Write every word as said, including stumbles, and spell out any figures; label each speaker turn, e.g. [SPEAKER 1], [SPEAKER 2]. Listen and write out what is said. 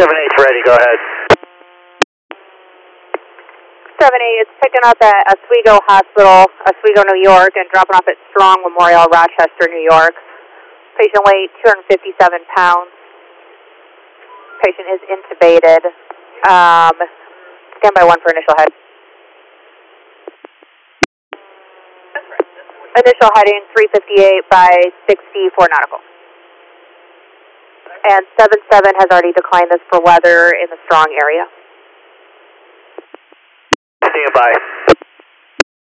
[SPEAKER 1] seven eight's ready, go ahead.
[SPEAKER 2] seven eight is picking up at Oswego Hospital, Oswego, New York, and dropping off at Strong Memorial, Rochester, New York. Patient weight two hundred fifty-seven pounds. Patient is intubated. Um, stand by one for initial head. Initial heading three fifty-eight by sixty-four nautical. And seven seven has already declined this for weather in the Strong area.
[SPEAKER 1] Stand by.